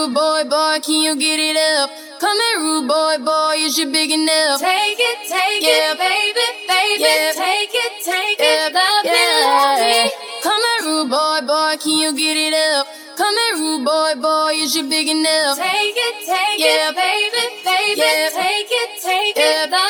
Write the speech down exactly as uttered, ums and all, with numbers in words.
rude boy, boy, can you get it up? Come here, rude boy, boy, is you big enough? Take it, take Yeah. it, baby, baby, Yeah. take it, take Yeah, it, love me, yeah. love me. Come here, rude boy, boy, can you get it up? Come here, rude boy, boy, is you big enough? Take it, take Yeah. it, baby, baby, Yeah. take it, take Yeah. it, love